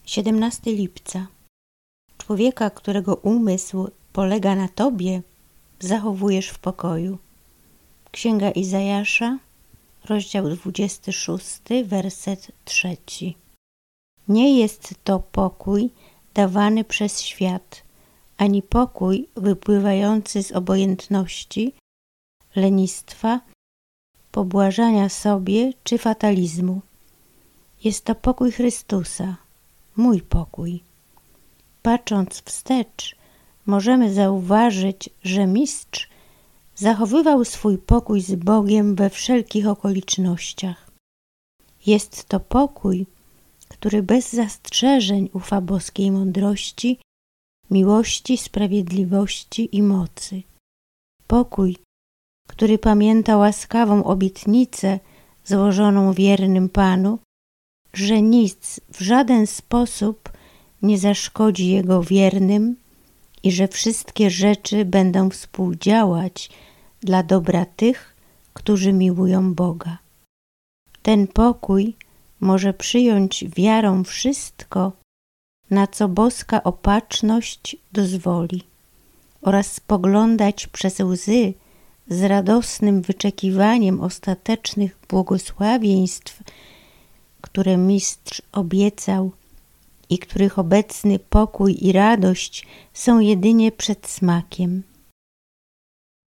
17 lipca. Człowieka, którego umysł polega na Tobie, zachowujesz w pokoju. Księga Izajasza, rozdział 26, werset 3. Nie jest to pokój dawany przez świat, ani pokój wypływający z obojętności, lenistwa, pobłażania sobie czy fatalizmu. Jest to pokój Chrystusa, mój pokój. Patrząc wstecz, możemy zauważyć, że Mistrz zachowywał swój pokój z Bogiem we wszelkich okolicznościach. Jest to pokój, który bez zastrzeżeń ufa boskiej mądrości, miłości, sprawiedliwości i mocy. Pokój, który pamięta łaskawą obietnicę złożoną wiernym Panu, że nic w żaden sposób nie zaszkodzi Jego wiernym i że wszystkie rzeczy będą współdziałać dla dobra tych, którzy miłują Boga. Ten pokój może przyjąć wiarą wszystko, na co boska opatrzność dozwoli, oraz spoglądać przez łzy z radosnym wyczekiwaniem ostatecznych błogosławieństw, które Mistrz obiecał i których obecny pokój i radość są jedynie przedsmakiem.